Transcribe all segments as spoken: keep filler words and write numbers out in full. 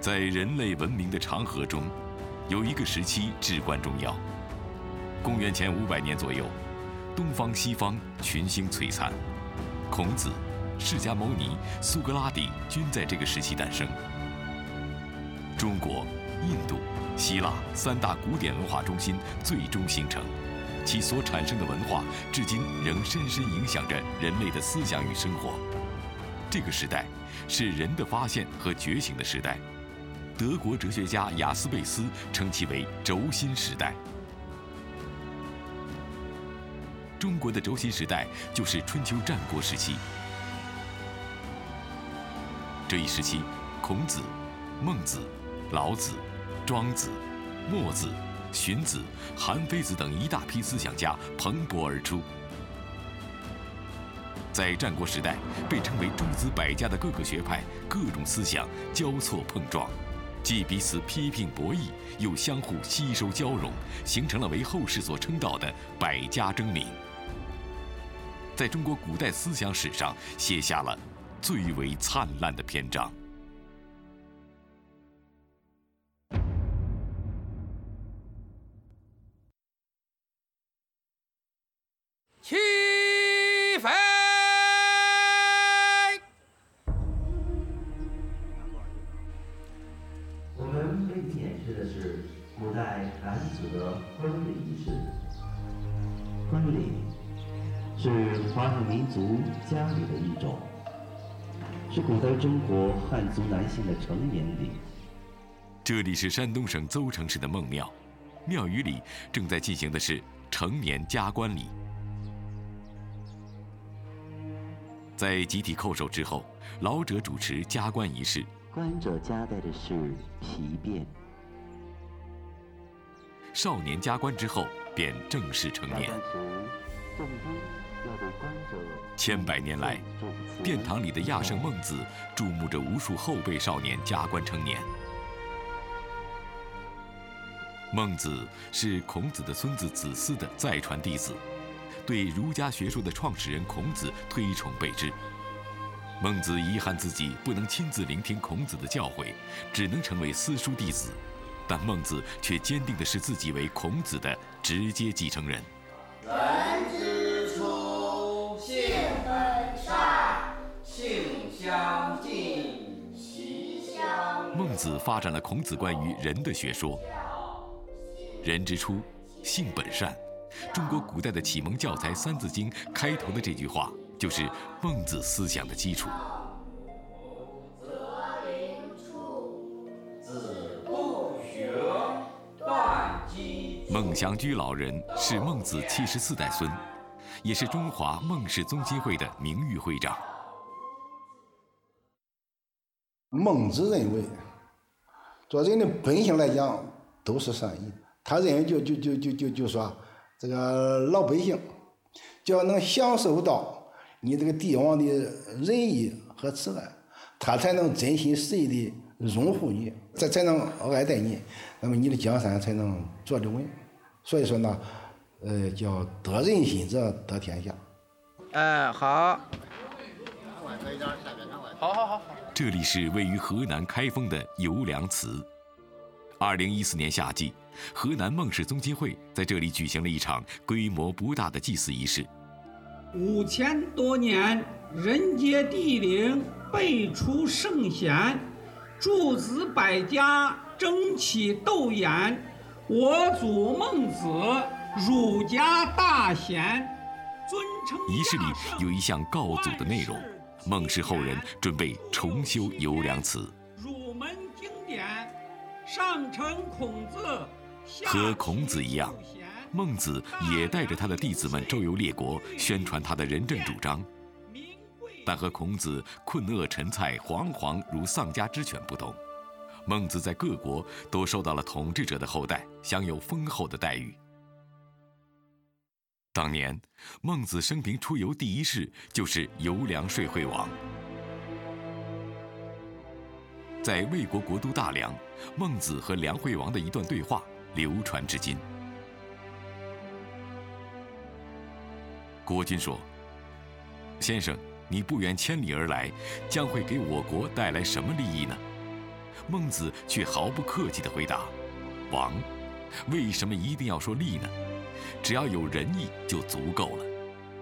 在人类文明的长河中，有一个时期至关重要。公元前五百年左右，东方西方群星璀璨，孔子、释迦牟尼、苏格拉底均在这个时期诞生。中国、印度、希腊三大古典文化中心最终形成，其所产生的文化至今仍深深影响着人类的思想与生活。这个时代是人的发现和觉醒的时代。德国哲学家雅斯贝斯称其为轴心时代。中国的轴心时代就是春秋战国时期。这一时期，孔子、孟子、老子、庄子、墨子、荀子、韩非子等一大批思想家蓬勃而出。在战国时代，被称为诸子百家的各个学派、各种思想交错碰撞，既彼此批评博弈，又相互吸收交融，形成了为后世所称道的百家争鸣。在中国古代思想史上写下了最为灿烂的篇章。 起飞！ 我们为你演示的是古代男子的婚礼仪式。婚礼是华夏民族家礼的一种，是古代中国汉族男性的成年礼。 这里是山东省邹城市的孟庙，庙宇里正在进行的是成年加冠礼。在集体叩首之后，老者主持加冠仪式。 冠者夹带的是皮鞭。 少年加冠之后，便正式成年。千百年来，殿堂里的亚圣孟子注目着无数后辈少年加冠成年。孟子是孔子的孙子子思的再传弟子，对儒家学说的创始人孔子推崇备至。孟子遗憾自己不能亲自聆听孔子的教诲，只能成为私塾弟子，但孟子却坚定地视自己为孔子的直接继承人。 人之初，性本善，性相近，习相远。 孟子发展了孔子关于人的学说。人之初，性本善。中国古代的启蒙教材《三字经》开头的这句话，就是孟子思想的基础。孟祥居老人是孟子七十四代孙，也是中华孟氏宗亲会的名誉会长。 孟子认为，做人的本性来讲都是善意的。他认为就就就就就就说，这个老百姓只要能享受到你这个帝王的仁义和慈爱，他才能真心实意的拥护你，才才能爱戴你，那么你的江山才能坐得稳。所以说呢，呃，叫得人心者得天下。 哎，好，好好好好。 这里是位于河南开封的游梁祠。二零一四年夏季，河南孟氏宗亲会在这里举行了一场规模不大的祭祀仪式。 五千多年，人杰地灵，辈出圣贤，诸子百家争奇斗艳。我祖孟子，儒家大贤，尊称。 仪式里有一项告祖的内容，孟氏后人准备重修游梁祠。 儒门经典，上承孔子。 和孔子一样，孟子也带着他的弟子们周游列国，宣传他的仁政主张。但和孔子困厄陈蔡，惶惶如丧家之犬不同，孟子在各国都受到了统治者的厚待，享有丰厚的待遇。当年，孟子生平出游第一事就是游梁说惠王。在魏国国都大梁，孟子和梁惠王的一段对话流传至今。国君说：“先生，你不远千里而来，将会给我国带来什么利益呢？” 孟子却毫不客气地回答：“王，为什么一定要说利呢？只要有仁义就足够了。”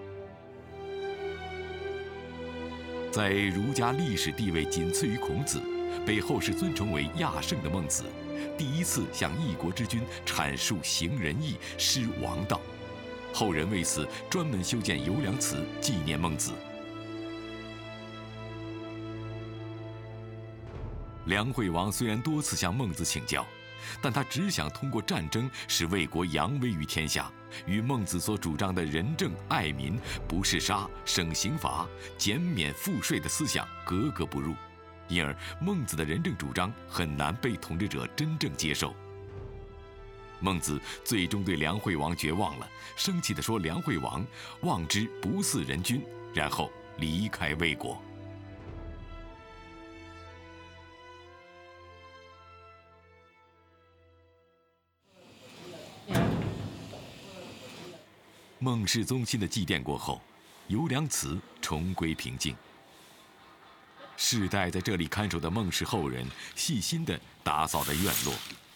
在儒家历史地位仅次于孔子，被后世尊崇为亚圣的孟子，第一次向一国之君阐述行仁义、施王道。后人为此专门修建游梁祠纪念孟子。梁惠王虽然多次向孟子请教，但他只想通过战争使魏国扬威于天下，与孟子所主张的仁政爱民、不弑杀、省刑罚、减免赋税的思想格格不入，因而孟子的仁政主张很难被统治者真正接受。孟子最终对梁惠王绝望了，生气地说：“梁惠王望之不似人君。”然后离开魏国。孟氏宗亲的祭奠过后，游梁祠重归平静。世代在这里看守的孟氏后人细心地打扫着院落。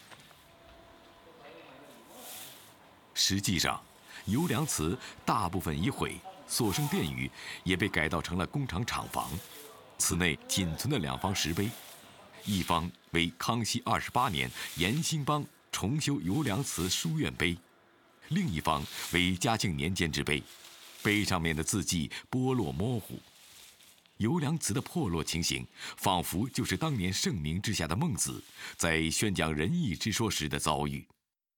实际上，游梁祠大部分已毁，所剩殿宇也被改造成了工厂厂房。此内仅存的两方石碑，一方为康熙二十八年严兴邦重修游梁祠书院碑，另一方为嘉庆年间之碑，碑上面的字迹剥落模糊。游梁祠的破落情形，仿佛就是当年盛名之下的孟子在宣讲仁义之说时的遭遇。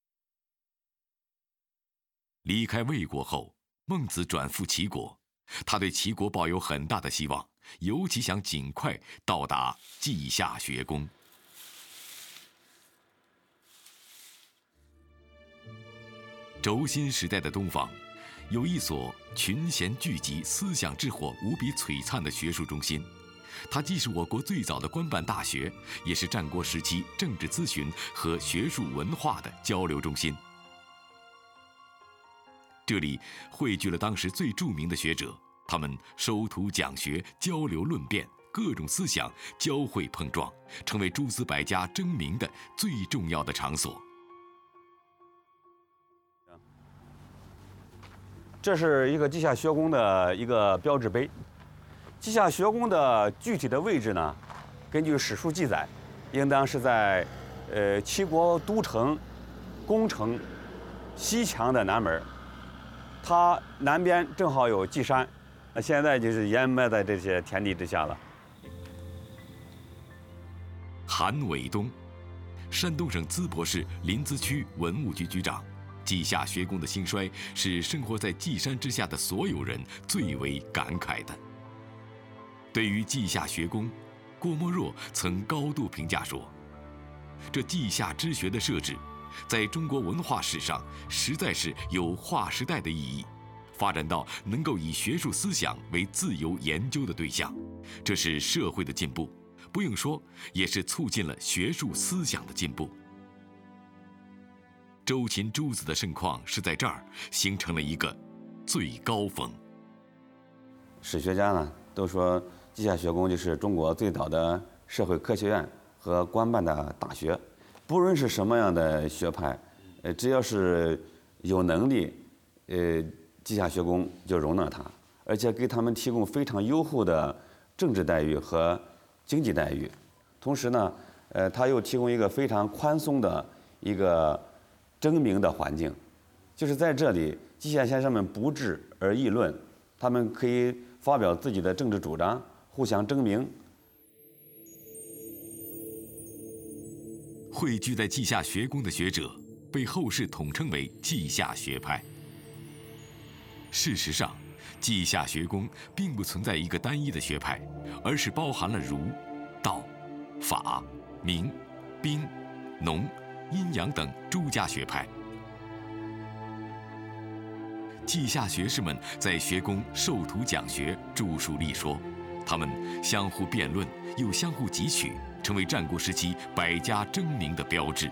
离开魏国后，孟子转赴齐国，他对齐国抱有很大的希望，尤其想尽快到达稷下学宫。轴心时代的东方，有一所群贤聚集、思想之火无比璀璨的学术中心，它既是我国最早的官办大学，也是战国时期政治咨询和学术文化的交流中心。这里汇聚了当时最著名的学者，他们收徒讲学、交流论辩，各种思想交汇碰撞，成为诸子百家争鸣的最重要的场所。 这是一个稷下学宫的一个标志碑。稷下学宫的具体的位置呢，根据史书记载，应当是在呃齐国都城宫城西墙的南门。它南边正好有稷山，那现在就是淹没在这些田地之下了。 韩伟东，山东省淄博市临淄区文物局局长。稷下学宫的兴衰是生活在稷山之下的所有人最为感慨的。对于稷下学宫，郭沫若曾高度评价说：“这稷下之学的设置，在中国文化史上实在是有划时代的意义，发展到能够以学术思想为自由研究的对象，这是社会的进步，不用说，也是促进了学术思想的进步。”周秦诸子的盛况是在这儿形成了一个最高峰。 史学家呢都说，稷下学宫就是中国最早的社会科学院和官办的大学。不论是什么样的学派，呃，只要是有能力，呃，稷下学宫就容纳他，而且给他们提供非常优厚的政治待遇和经济待遇。同时呢，呃，他又提供一个非常宽松的一个争鸣的环境，就是在这里，稷下先生们不治而议论，他们可以发表自己的政治主张，互相争鸣。 汇聚在稷下学宫的学者，被后世统称为稷下学派。事实上，稷下学宫并不存在一个单一的学派，而是包含了儒、道、法、明、兵、农、阴阳等诸家学派。稷下学士们在学宫授徒讲学，著述立说，他们相互辩论，又相互汲取，成为战国时期百家争鸣的标志。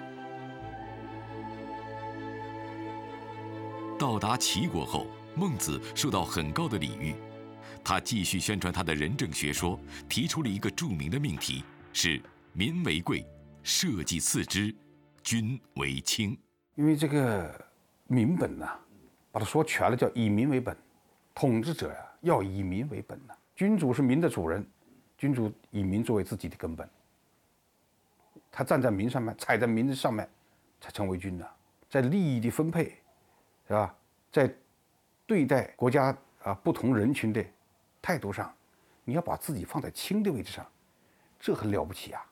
到达齐国后，孟子受到很高的礼遇，他继续宣传他的仁政学说，提出了一个著名的命题，是民为贵，社稷次之，君为轻。 因为这个民本呐、啊，把它说全了叫以民为本，统治者呀、啊、要以民为本呐、啊。君主是民的主人，君主以民作为自己的根本，他站在民上面，踩在民的上面，才成为君呐、啊。在利益的分配，是吧？在对待国家啊不同人群的态度上，你要把自己放在轻的位置上，这很了不起啊。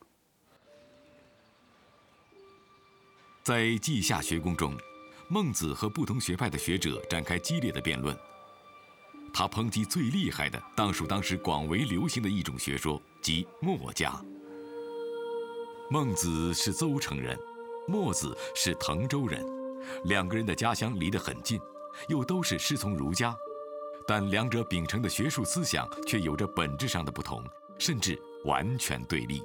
在稷下学宫中，孟子和不同学派的学者展开激烈的辩论。他抨击最厉害的，当属当时广为流行的一种学说，即墨家。孟子是邹城人，墨子是滕州人，两个人的家乡离得很近，又都是师从儒家，但两者秉承的学术思想却有着本质上的不同，甚至完全对立。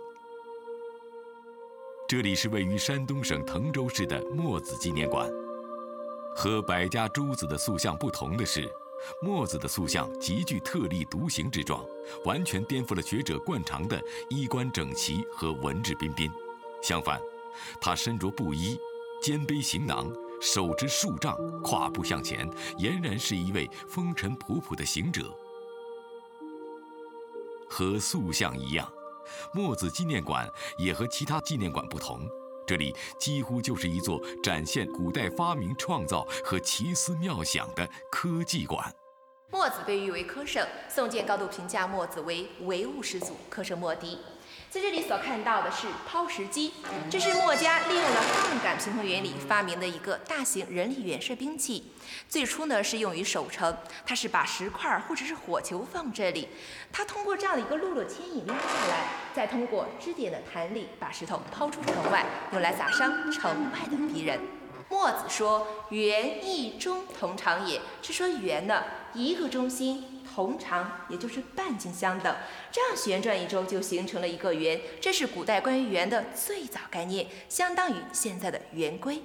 这里是位于山东省滕州市的墨子纪念馆。和百家诸子的塑像不同的是，墨子的塑像极具特立独行之状，完全颠覆了学者惯常的衣冠整齐和文质彬彬。相反，他身着布衣，肩背行囊，手执数杖，跨步向前，俨然是一位风尘仆仆的行者。和塑像一样，墨子纪念馆也和其他纪念馆不同，这里几乎就是一座展现古代发明创造和奇思妙想的科技馆。 墨子被誉为科圣，宋建高度评价墨子为唯物始祖，科圣墨翟。在这里所看到的是抛石机，这是墨家利用了杠杆平衡原理发明的一个大型人力远射兵器。最初呢是用于守城，它是把石块或者是火球放这里，它通过这样的一个辘轳牵引拉下来，再通过支点的弹力把石头抛出城外，用来砸伤城外的敌人。墨子说：“圆一中同长也。”是说圆呢一个中心，同长也就是半径相等，这样旋转一周就形成了一个圆。这是古代关于圆的最早概念，相当于现在的圆规。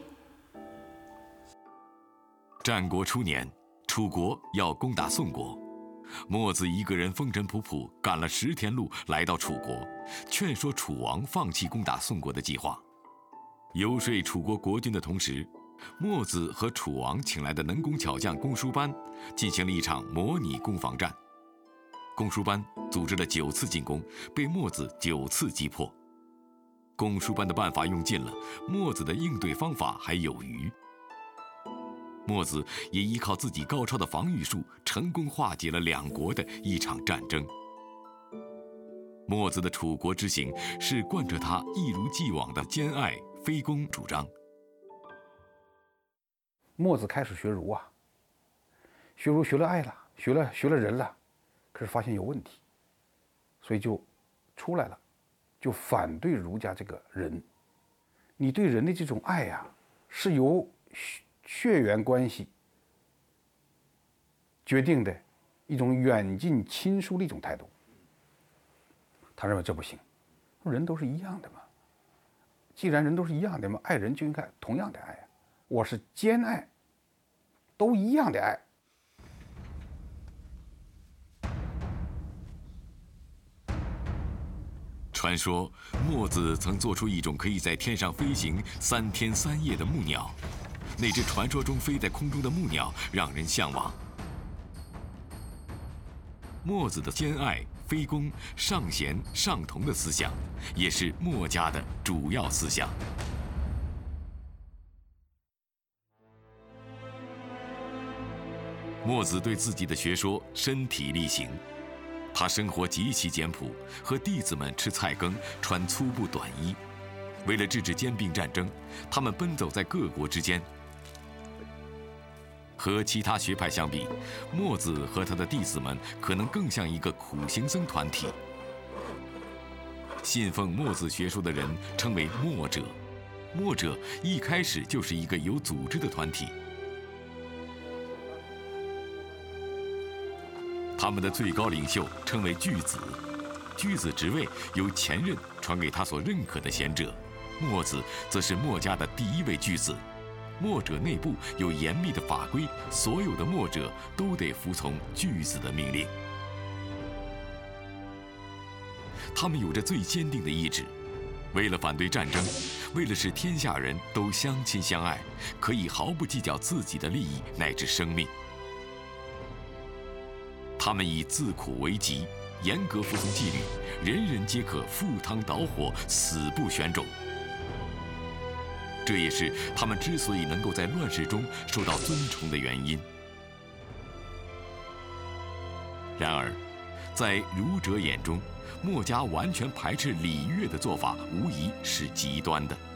战国初年，楚国要攻打宋国，墨子一个人风尘仆仆赶了十天路来到楚国，劝说楚王放弃攻打宋国的计划。游说楚国国君的同时，墨子和楚王请来的能工巧匠公输班进行了一场模拟攻防战。公输班组织了九次进攻，被墨子九次击破。公输班的办法用尽了，墨子的应对方法还有余。墨子也依靠自己高超的防御术，成功化解了两国的一场战争。墨子的楚国之行是贯彻他一如既往的兼爱非攻主张。 墨子开始学儒啊，学儒学了爱了，学了学了仁了，可是发现有问题，所以就出来了，就反对儒家这个仁。你对人的这种爱呀、啊，是由血缘关系决定的一种远近亲疏的一种态度。他认为这不行，人都是一样的嘛。既然人都是一样的嘛，爱人就应该同样的爱啊。我是兼爱，都一样的爱。 传说墨子曾做出一种可以在天上飞行三天三夜的木鸟，那只传说中飞在空中的木鸟让人向往。墨子的兼爱、非攻、上贤、上同的思想，也是墨家的主要思想。墨子对自己的学说身体力行，他生活极其简朴，和弟子们吃菜羹，穿粗布短衣。为了制止兼并战争，他们奔走在各国之间。和其他学派相比，墨子和他的弟子们可能更像一个苦行僧团体。信奉墨子学说的人称为墨者，墨者一开始就是一个有组织的团体。他们的最高领袖称为巨子，巨子职位由前任传给他所认可的贤者。墨子则是墨家的第一位巨子。墨者内部有严密的法规，所有的墨者都得服从巨子的命令。他们有着最坚定的意志， 为了反对战争，为了使天下人都相亲相爱，可以毫不计较自己的利益乃至生命。他们以自苦为己，严格服从纪律，人人皆可赴汤蹈火，死不选种。这也是他们之所以能够在乱世中受到尊崇的原因。然而，在儒者眼中，墨家完全排斥礼乐的做法，无疑是极端的。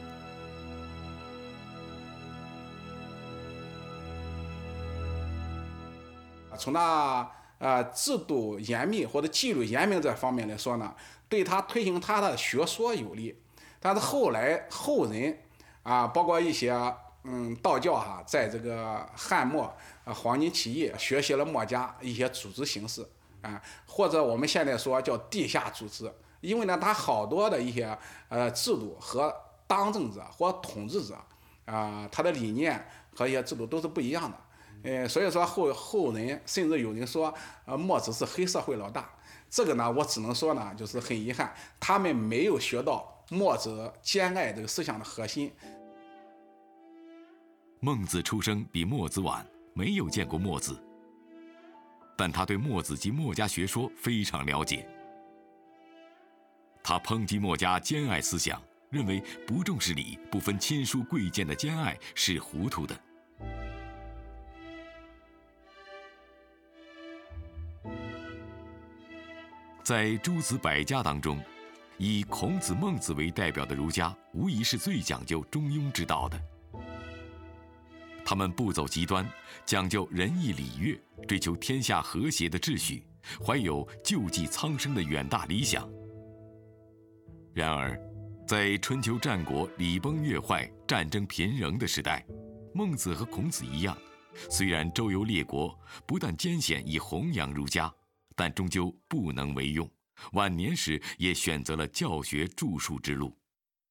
从那呃制度严密或者纪律严明这方面来说呢，对他推行他的学说有利。但是后来后人啊，包括一些嗯道教哈，在这个汉末呃黄巾起义学习了墨家一些组织形式啊，或者我们现在说叫地下组织，因为呢，他好多的一些呃制度和当政者或统治者啊、呃，他的理念和一些制度都是不一样的。呃，所以说后后人甚至有人说，呃，墨子是黑社会老大。这个呢，我只能说呢，就是很遗憾，他们没有学到墨子兼爱这个思想的核心。 孟子出生比墨子晚，没有见过墨子，但他对墨子及墨家学说非常了解。他抨击墨家兼爱思想，认为不重视礼、不分亲疏贵贱的兼爱是糊涂的。在诸子百家当中，以孔子、孟子为代表的儒家，无疑是最讲究中庸之道的。他们不走极端，讲究仁义礼乐，追求天下和谐的秩序，怀有救济苍生的远大理想。然而，在春秋战国礼崩乐坏、战争频仍的时代，孟子和孔子一样，虽然周游列国，不但艰险以弘扬儒家，但终究不能为用，晚年时也选择了教学著述之路。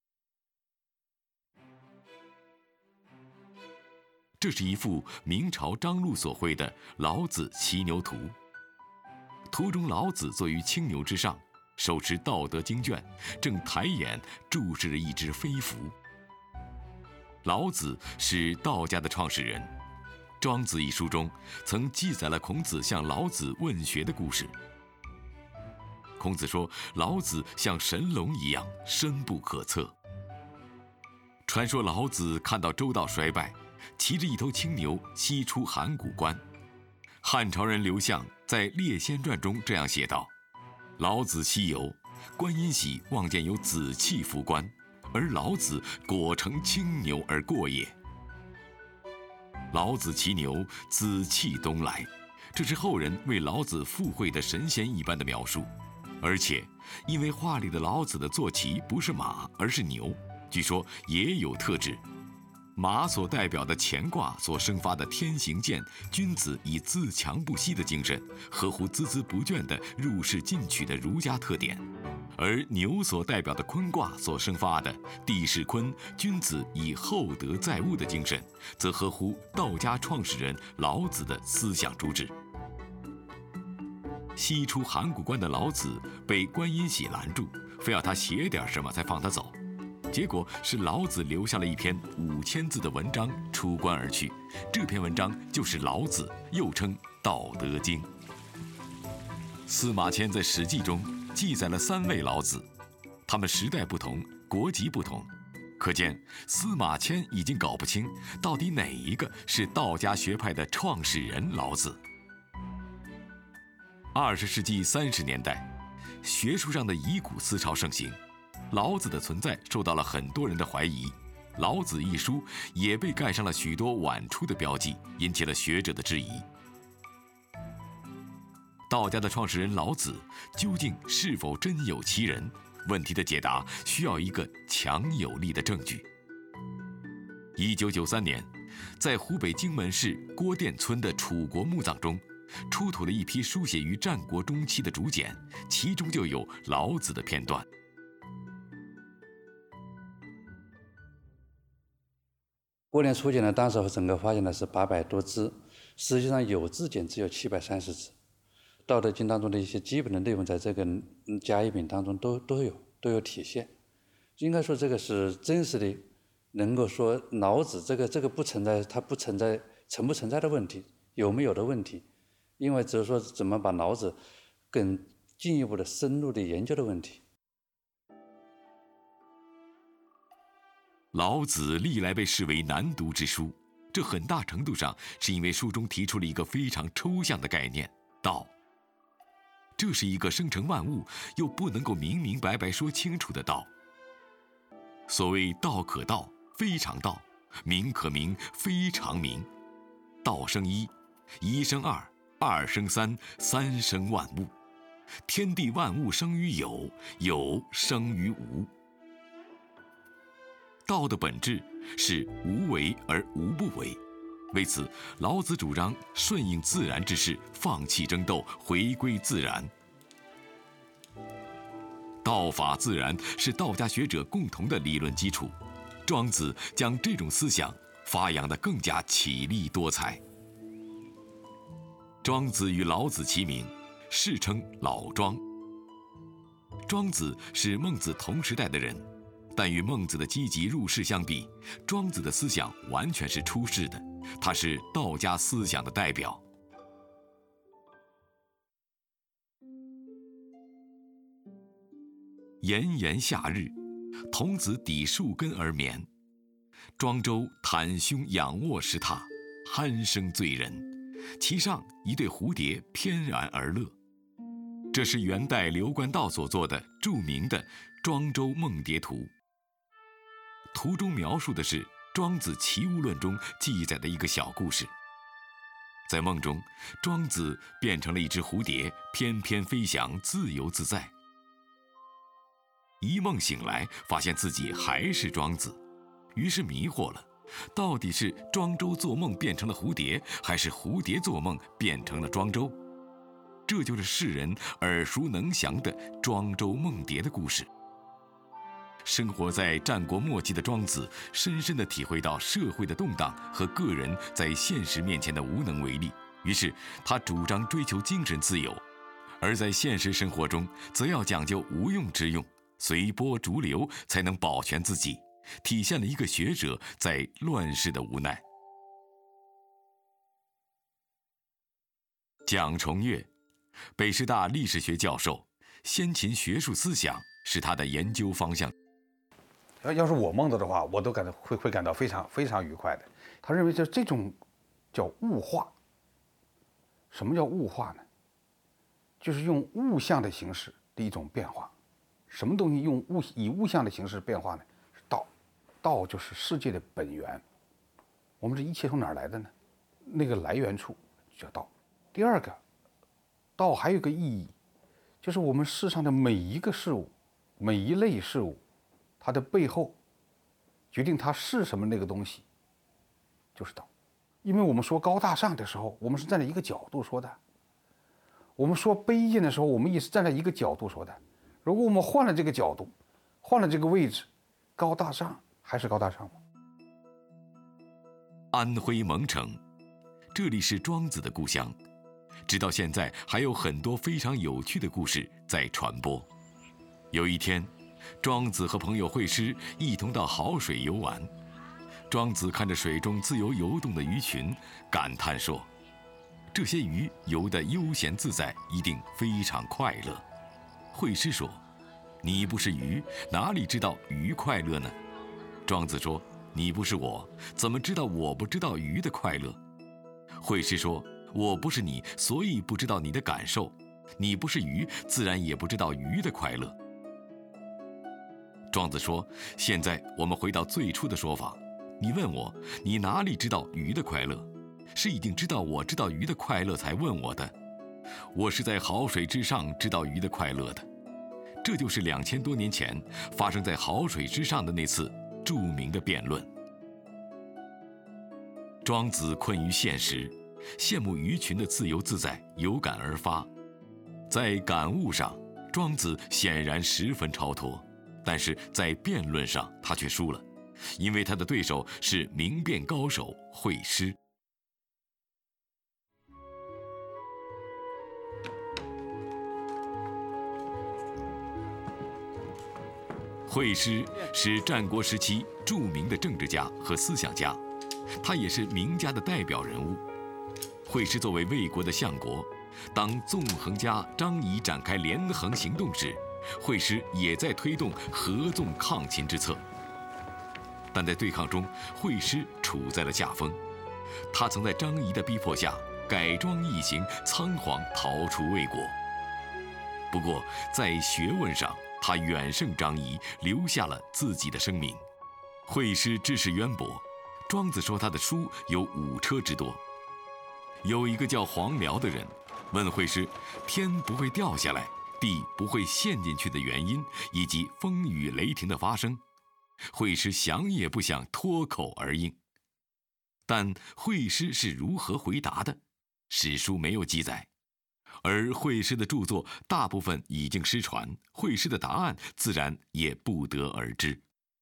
这是一幅明朝张禄所绘的《老子骑牛图》，图中老子坐于青牛之上，手持道德经卷，正抬眼注视着一只飞蝠。老子是道家的创始人，《庄子》一书中曾记载了孔子向老子问学的故事。孔子说，老子像神龙一样深不可测。传说老子看到周道衰败，骑着一头青牛西出函谷关。汉朝人刘向在《列仙传》中这样写道：老子西游，观音喜望见有紫气拂关，而老子果乘青牛而过也。老子骑牛，紫气东来，这是后人为老子附会的神仙一般的描述。而且因为画里的老子的坐骑不是马而是牛，据说也有特质。马所代表的乾卦所生发的天行健，君子以自强不息的精神，合乎孜孜不倦的入世进取的儒家特点；而牛所代表的坤卦所生发的地势坤，君子以厚德载物的精神，则合乎道家创始人老子的思想主旨。西出函谷关的老子被观音喜拦住，非要他写点什么才放他走。结果是老子留下了一篇五千字的文章出关而去，这篇文章就是《老子》，又称《道德经》。司马迁在《史记》中记载了三位老子，他们时代不同，国籍不同，可见司马迁已经搞不清到底哪一个是道家学派的创始人老子。二十世纪三十年代，学术上的遗骨思潮盛行，老子的存在受到了很多人的怀疑，老子一书也被盖上了许多晚出的标记，引起了学者的质疑。道家的创始人老子究竟是否真有其人？问题的解答需要一个强有力的证据。一九九三年，在湖北荆门市郭店村的楚国墓葬中，出土了一批书写于战国中期的竹简，其中就有老子的片段。 郭店出简呢，当时整个发现的是八百多支，实际上有字简只有七百三十支。《道德经》当中的一些基本的内容，在这个甲乙丙当中都都有都有体现。 应该说这个是真实的，能够说老子这个这个不存在，它不存在存不存在的问题，有没有的问题，因为只是说怎么把老子更进一步的深入的研究的问题。 老子历来被视为难读之书，这很大程度上是因为书中提出了一个非常抽象的概念——道。这是一个生成万物又不能够明明白白说清楚的道。所谓道可道，非常道；名可名，非常名。道生一，一生二，二生三，三生万物。天地万物生于有，有生于无。道的本质是无为而无不为，为此老子主张顺应自然之势，放弃争斗，回归自然。道法自然是道家学者共同的理论基础，庄子将这种思想发扬得更加绮丽多彩。庄子与老子齐名，世称老庄。庄子是孟子同时代的人，但与孟子的积极入世相比，庄子的思想完全是出世的，他是道家思想的代表。炎炎夏日，童子抵树根而眠，庄周袒胸仰卧石榻，鼾声醉人，其上一对蝴蝶翩然而乐。这是元代刘关道所作的著名的《庄周梦蝶图》。图中描述的是庄子《齐物论》中记载的一个小故事。在梦中，庄子变成了一只蝴蝶，翩翩飞翔，自由自在。一梦醒来，发现自己还是庄子，于是迷惑了，到底是庄周做梦变成了蝴蝶，还是蝴蝶做梦变成了庄周？这就是世人耳熟能详的庄周梦蝶的故事。生活在战国末期的庄子，深深地体会到社会的动荡和个人在现实面前的无能为力，于是他主张追求精神自由，而在现实生活中，则要讲究无用之用，随波逐流才能保全自己，体现了一个学者在乱世的无奈。蒋崇岳，北师大历史学教授，先秦学术思想是他的研究方向。 要要是我梦到的话，我都感到会会感到非常非常愉快的。他认为这这种叫物化。什么叫物化呢？就是用物象的形式的一种变化。什么东西用物以物象的形式变化呢？是道。道就是世界的本源。我们这一切从哪儿来的呢？那个来源处叫道。第二个，道还有个意义，就是我们世上的每一个事物，每一类事物，它的背后决定它是什么那个东西，就是道。因为我们说高大上的时候，我们是站在一个角度说的；我们说卑贱的时候，我们也是站在一个角度说的。如果我们换了这个角度，换了这个位置，高大上还是高大上吗？ 安徽蒙城，这里是庄子的故乡，直到现在还有很多非常有趣的故事在传播。有一天，庄子和朋友惠施一同到好水游玩。庄子看着水中自由游动的鱼群，感叹说：“这些鱼游得悠闲自在，一定非常快乐。”惠施说：“你不是鱼，哪里知道鱼快乐呢？”庄子说：“你不是我，怎么知道我不知道鱼的快乐？”惠施说：“我不是你，所以不知道你的感受。你不是鱼，自然也不知道鱼的快乐。”庄子说：“现在我们回到最初的说法，你问我，你哪里知道鱼的快乐？是已经知道我知道鱼的快乐才问我的。我是在好水之上知道鱼的快乐的。”这就是两千多年前发生在好水之上的那次著名的辩论。庄子困于现实，羡慕鱼群的自由自在，有感而发。在感悟上，庄子显然十分超脱，但是在辩论上他却输了，因为他的对手是明辩高手惠施。 惠施是战国时期著名的政治家和思想家，他也是名家的代表人物。惠施作为魏国的相国，当纵横家张仪展开连横行动时，惠施也在推动合纵抗秦之策。但在对抗中，惠施处在了下风。他曾在张仪的逼迫下改装异形，仓皇逃出魏国。不过在学问上，他远胜张仪，留下了自己的声名。惠施知识渊博，庄子说他的书有五车之多。有一个叫黄辽的人问惠施，天不会掉下来，地不会陷进去的原因，以及风雨雷霆的发生。惠施想也不想，脱口而应。但惠施是如何回答的，史书没有记载。而惠施的著作大部分已经失传，惠施的答案自然也不得而知。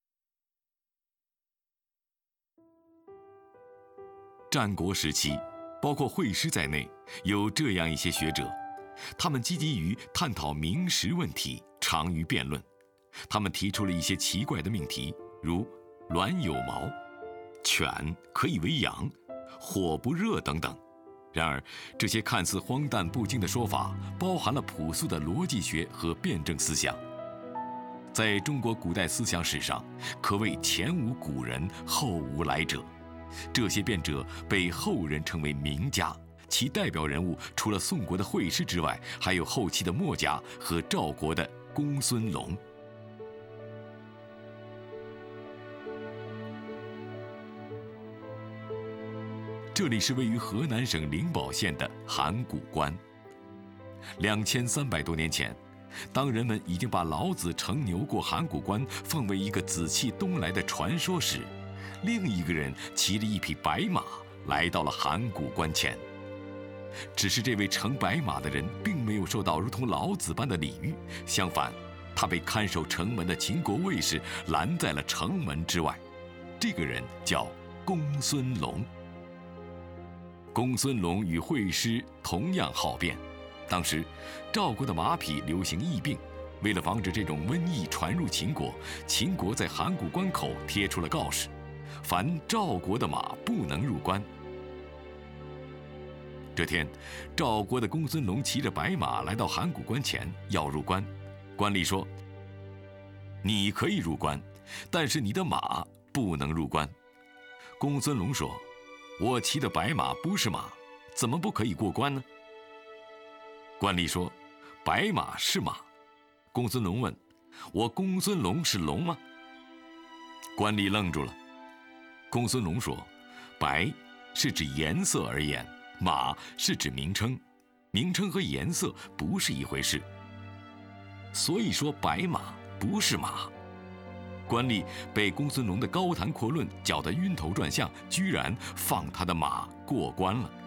战国时期，包括惠施在内，有这样一些学者，他们积极于探讨明实问题，长于辩论。他们提出了一些奇怪的命题，如卵有毛、犬可以为阳、火不热等等。然而，这些看似荒诞不经的说法，包含了朴素的逻辑学和辩证思想。在中国古代思想史上，可谓前无古人，后无来者。这些辩者被后人称为名家，其代表人物除了宋国的惠施之外，还有后期的墨家和赵国的公孙龙。这里是位于河南省灵宝县的函谷关。两千三百多年前，当人们已经把老子乘牛过函谷关奉为一个紫气东来的传说时，另一个人骑着一匹白马来到了函谷关前。只是这位乘白马的人并没有受到如同老子般的礼遇，相反，他被看守城门的秦国卫士拦在了城门之外。这个人叫公孙龙。公孙龙与惠施同样好辩。当时，赵国的马匹流行疫病，为了防止这种瘟疫传入秦国，秦国在函谷关口贴出了告示：凡赵国的马不能入关。这天，赵国的公孙龙骑着白马来到函谷关前，要入关。官吏说：“你可以入关，但是你的马不能入关。”公孙龙说：“我骑的白马不是马，怎么不可以过关呢？”官吏说：“白马是马。”公孙龙问：“我公孙龙是龙吗？”官吏愣住了。公孙龙说：“白是指颜色而言，马是指名称，名称和颜色不是一回事。所以说白马不是马。”官吏被公孙龙的高谈阔论搅得晕头转向，居然放他的马过关了。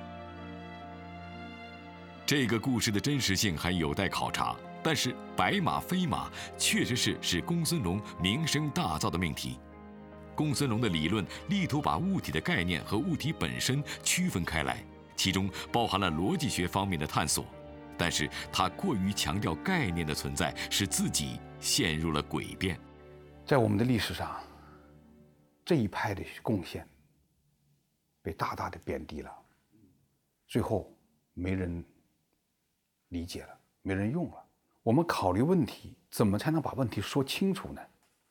这个故事的真实性还有待考察，但是白马非马确实是使公孙龙名声大噪的命题。公孙龙的理论力图把物体的概念和物体本身区分开来，其中包含了逻辑学方面的探索，但是他过于强调概念的存在，使自己陷入了诡辩。 在我们的历史上，这一派的贡献被大大的贬低了，最后没人理解了，没人用了。我们考虑问题，怎么才能把问题说清楚呢？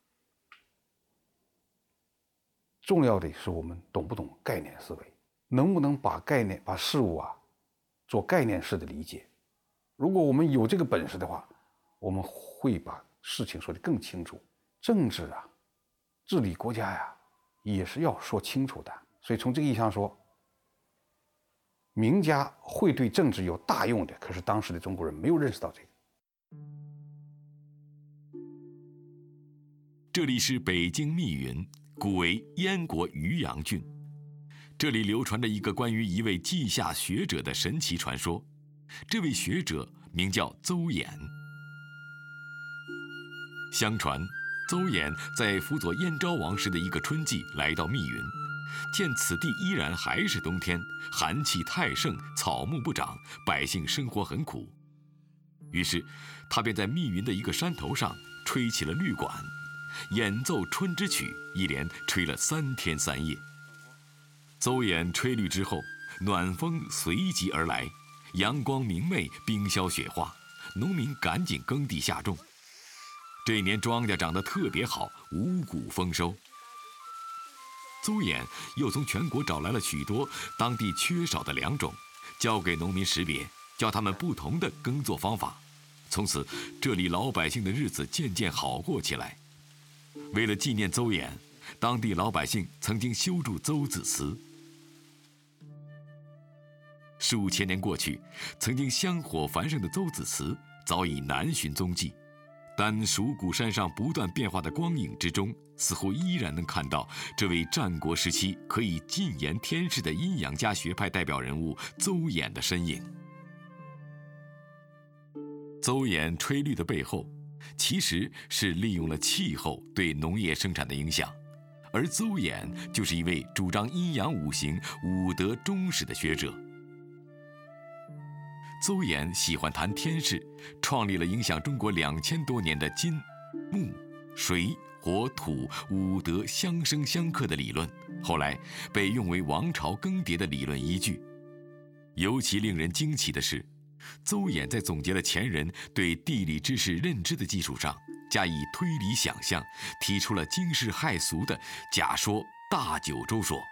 重要的是我们懂不懂概念思维，能不能把概念、把事物啊做概念式的理解。如果我们有这个本事的话，我们会把事情说得更清楚。政治啊，治理国家呀，也是要说清楚的。所以从这个意义上说，名家会对政治有大用的，可是当时的中国人没有认识到这个。 这里是北京密云，古为燕国渔阳郡。这里流传着一个关于一位稷下学者的神奇传说。这位学者名叫邹衍。相传邹衍在辅佐燕昭王时的一个春季来到密云，见此地依然还是冬天，寒气太盛，草木不长，百姓生活很苦。 于是他便在密云的一个山头上吹起了绿管，演奏《春之曲》，一连吹了三天三夜。邹衍吹绿之后，暖风随即而来，阳光明媚，冰消雪化，农民赶紧耕地下种。这一年庄稼长得特别好，五谷丰收。邹衍又从全国找来了许多当地缺少的良种，交给农民识别，教他们不同的耕作方法。从此，这里老百姓的日子渐渐好过起来。为了纪念邹衍，当地老百姓曾经修筑邹子祠。数千年过去，曾经香火繁盛的邹子祠早已难寻踪迹，但蜀谷山上不断变化的光影之中，似乎依然能看到这位战国时期可以尽言天世的阴阳家学派代表人物邹衍的身影。邹衍吹绿的背后，其实是利用了气候对农业生产的影响，而邹衍就是一位主张阴阳五行、五德忠实的学者。邹衍喜欢谈天事，创立了影响中国两千多年的金、木、水、火、土五德相生相克的理论，后来被用为王朝更迭的理论依据。尤其令人惊奇的是，邹衍在总结了前人对地理知识认知的基础上，加以推理想象，提出了惊世骇俗的假说大九州说。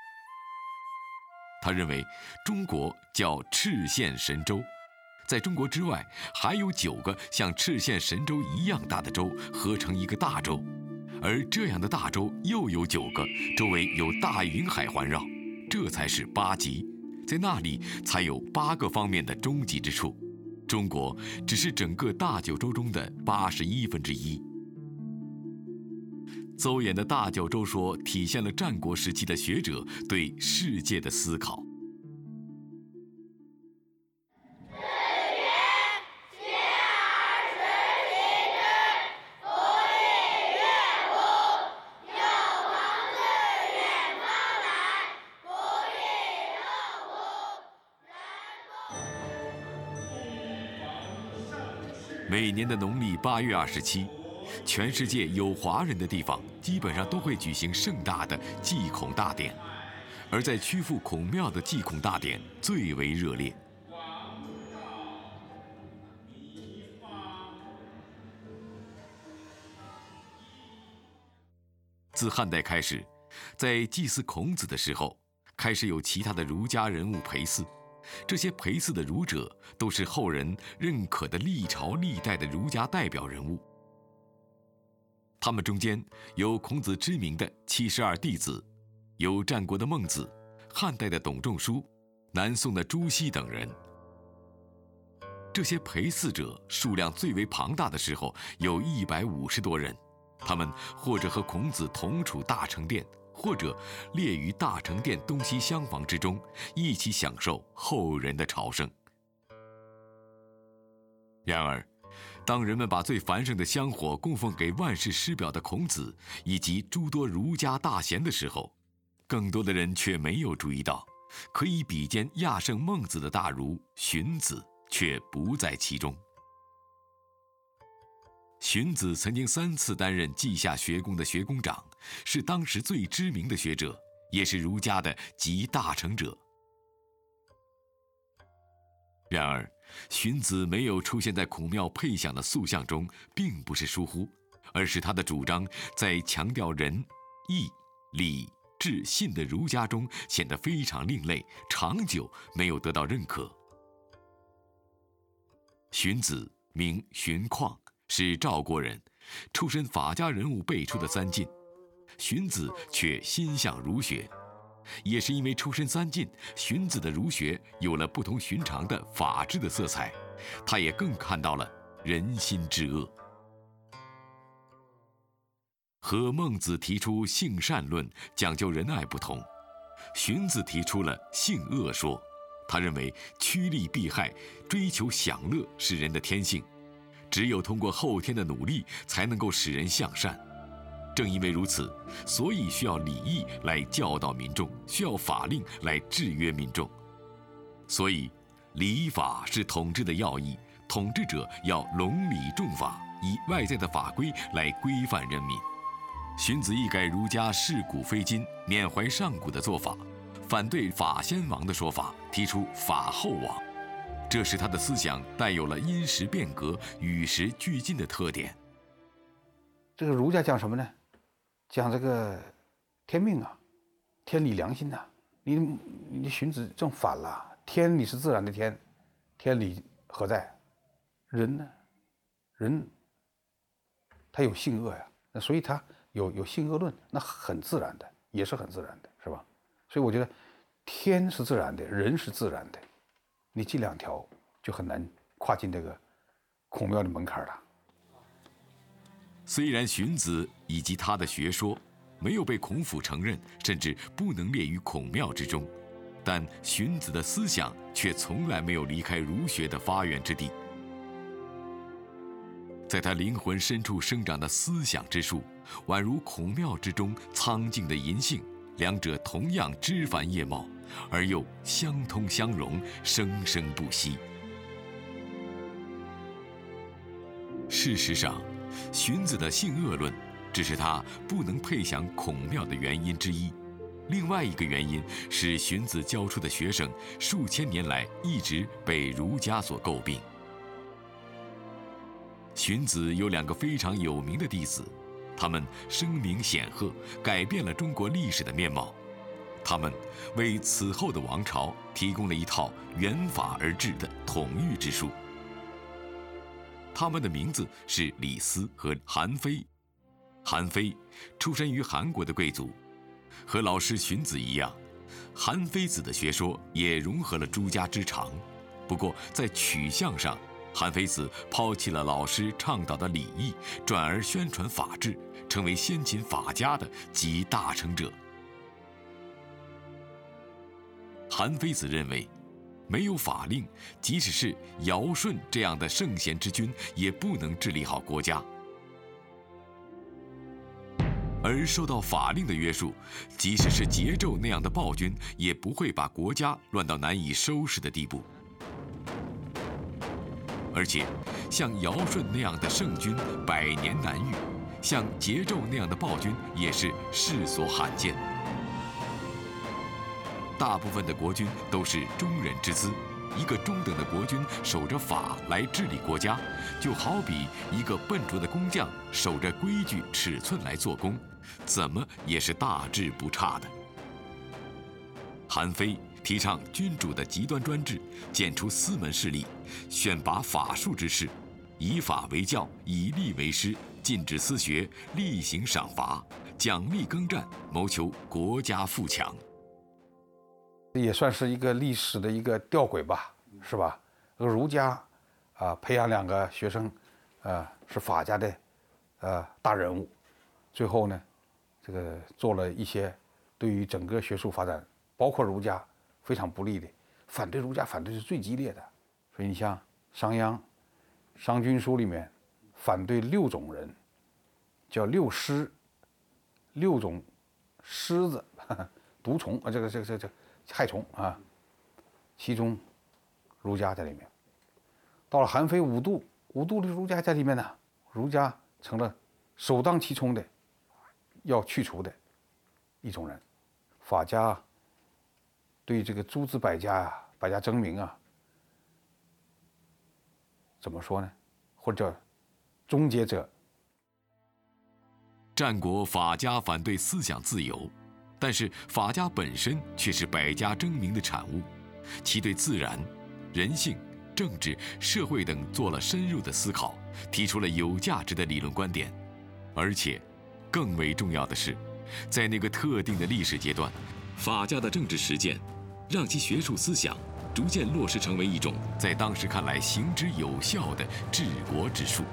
他认为中国叫赤县神州，在中国之外还有九个像赤县神州一样大的州合成一个大洲，而这样的大洲又有九个，周围有大云海环绕，这才是八极，在那里才有八个方面的终极之处。中国只是整个大九州中的八十一分之一。邹衍的大九州说体现了战国时期的学者对世界的思考。每年的农历八月二十七，全世界有华人的地方基本上都会举行盛大的祭孔大典，而在曲阜孔庙的祭孔大典最为热烈。自汉代开始，在祭祀孔子的时候，开始有其他的儒家人物陪祀。这些陪祀的儒者都是后人认可的历朝历代的儒家代表人物。他们中间有孔子知名的七十二弟子，有战国的孟子、汉代的董仲舒、南宋的朱熹等人。这些陪祀者数量最为庞大的时候有一百五十多人，他们或者和孔子同处大成殿，或者列于大成殿东西厢房之中，一起享受后人的朝圣。然而，当人们把最繁盛的香火供奉给万世师表的孔子以及诸多儒家大贤的时候，更多的人却没有注意到，可以比肩亚圣孟子的大儒荀子却不在其中。荀子曾经三次担任稷下学宫的学宫长，是当时最知名的学者，也是儒家的集大成者。然而，荀子没有出现在孔庙配享的塑像中，并不是疏忽，而是他的主张在强调仁、义、礼、智、信的儒家中显得非常另类，长久没有得到认可。荀子名荀况，是赵国人，出身法家人物辈出的三晋。荀子却心向儒学，也是因为出身三晋，荀子的儒学有了不同寻常的法治的色彩，他也更看到了人心之恶。和孟子提出性善论，讲究仁爱不同，荀子提出了性恶说。他认为趋利避害、追求享乐是人的天性，只有通过后天的努力，才能够使人向善。正因为如此，所以需要礼义来教导民众，需要法令来制约民众。所以，礼法是统治的要义， 统治者要隆理重法，以外在的法规来规范人民。荀子一改儒家视古非今、缅怀上古的做法，反对法先王的说法，提出法后王，这使他的思想带有了因时变革、与时俱进的特点。 这个儒家讲什么呢？讲这个天命啊，天理良心呐、啊。你你荀子正反了，天理是自然的天，天理何在？人呢？人他有性恶呀，那所以他有有性恶论，那很自然的，也是很自然的，是吧？所以我觉得天是自然的，人是自然的，你这两条就很难跨进这个孔庙的门槛了。 虽然荀子以及他的学说没有被孔府承认，甚至不能列于孔庙之中，但荀子的思想却从来没有离开儒学的发源之地。在他灵魂深处生长的思想之树，宛如孔庙之中苍劲的银杏，两者同样枝繁叶茂，而又相通相融，生生不息。事实上，荀子的性恶论只是他不能配享孔庙的原因之一，另外一个原因是荀子教出的学生数千年来一直被儒家所诟病。荀子有两个非常有名的弟子，他们声名显赫，改变了中国历史的面貌。他们为此后的王朝提供了一套圆法而治的统御之术。他们的名字是李斯和韩非。韩非出身于韩国的贵族，和老师荀子一样，韩非子的学说也融合了诸家之长。不过在取向上，韩非子抛弃了老师倡导的礼义，转而宣传法治，成为先秦法家的集大成者。韩非子认为，没有法令，即使是尧舜这样的圣贤之君，也不能治理好国家。而受到法令的约束，即使是桀纣那样的暴君，也不会把国家乱到难以收拾的地步。而且，像尧舜那样的圣君百年难遇，像桀纣那样的暴君也是世所罕见。大部分的国君都是中人之资，一个中等的国君守着法来治理国家，就好比一个笨拙的工匠守着规矩尺寸来做工，怎么也是大致不差的。韩非提倡君主的极端专制，剪除私门势力，选拔法术之士，以法为教，以吏为师，禁止私学，厉行赏罚，奖励耕战，谋求国家富强。 也算是一个历史的一个吊诡吧，是吧？儒家啊，培养两个学生，呃，是法家的呃大人物，最后呢，这个做了一些对于整个学术发展，包括儒家非常不利的，反对儒家反对是最激烈的。所以你像商鞅《商君书》里面反对六种人，叫六狮，六种狮子、呵呵毒虫啊，这个这个这个这个。害虫啊，其中儒家在里面。到了韩非、五度，五度的儒家在里面呢，儒家成了首当其冲的要去除的一种人。法家对这个诸子百家啊、百家争鸣啊，怎么说呢？或者叫终结者。 战国法家反对思想自由，但是法家本身却是百家争鸣的产物，其对自然、人性、政治、社会等做了深入的思考，提出了有价值的理论观点。而且，更为重要的是，在那个特定的历史阶段，法家的政治实践，让其学术思想逐渐落实成为一种在当时看来行之有效的治国之术。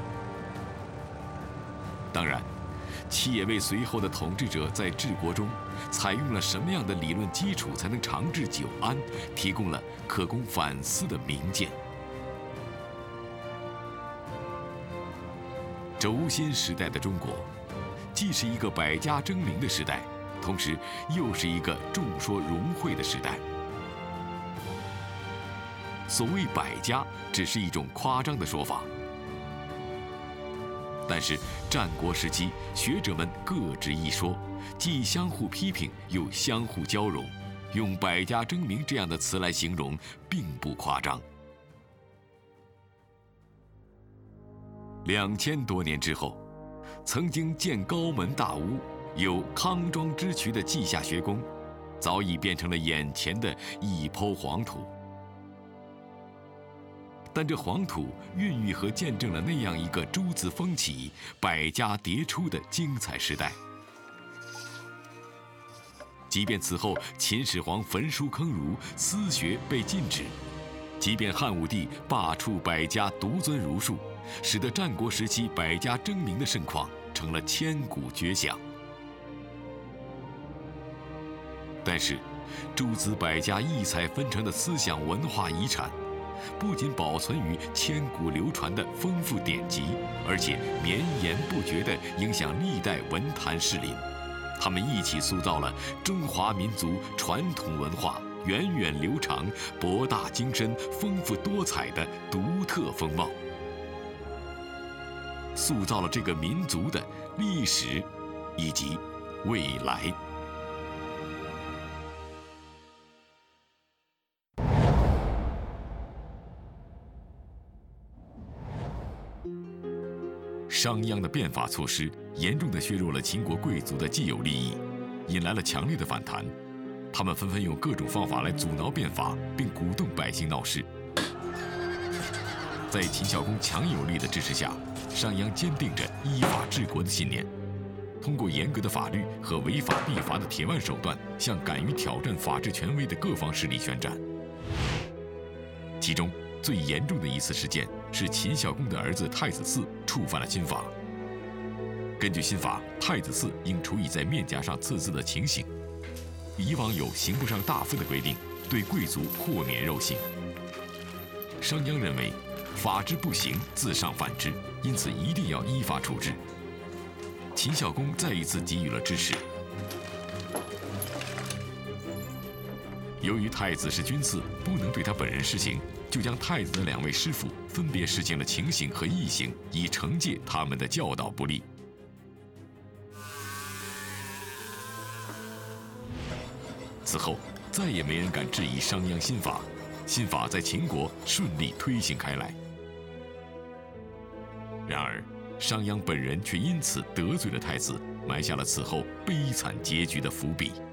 当然，其也为随后的统治者在治国中采用了什么样的理论基础才能长治久安，提供了可供反思的明鉴。轴心时代的中国，既是一个百家争鸣的时代，同时又是一个众说融汇的时代。 所谓百家只是一种夸张的说法。但是战国时期，学者们各执一说，既相互批评，又相互交融，用百家争鸣这样的词来形容，并不夸张。两千多年之后，曾经建高门大屋、有康庄之渠的稷下学宫，早已变成了眼前的一抔黄土。但这黄土孕育和见证了那样一个诸子风起、百家迭出的精彩时代。即便此后秦始皇焚书坑儒，私学被禁止；即便汉武帝罢黜百家，独尊儒术，使得战国时期百家争鸣的盛况成了千古绝响。但是，诸子百家异彩纷呈的思想文化遗产，不仅保存于千古流传的丰富典籍，而且绵延不绝地影响历代文坛士林。他们一起塑造了中华民族传统文化源远流长、博大精深、丰富多彩的独特风貌，塑造了这个民族的历史以及未来。商鞅的变法措施严重地削弱了秦国贵族的既有利益，引来了强烈的反弹。他们纷纷用各种方法来阻挠变法，并鼓动百姓闹事。在秦孝公强有力的支持下，商鞅坚定着依法治国的信念，通过严格的法律和违法必罚的铁腕手段，向敢于挑战法治权威的各方势力宣战。其中最严重的一次事件是秦孝公的儿子太子嗣触犯了新法。根据新法，太子嗣应处以在面颊上刺字的情形。以往有刑不上大夫的规定，对贵族豁免肉刑。商鞅认为，法之不行，自上犯之，因此一定要依法处置。秦孝公再一次给予了支持。由于太子是君嗣，不能对他本人施行，就将太子的两位师傅分别实行了情刑和异刑，以惩戒他们的教导不力。此后，再也没人敢质疑商鞅新法，新法在秦国顺利推行开来。然而，商鞅本人却因此得罪了太子，埋下了此后悲惨结局的伏笔。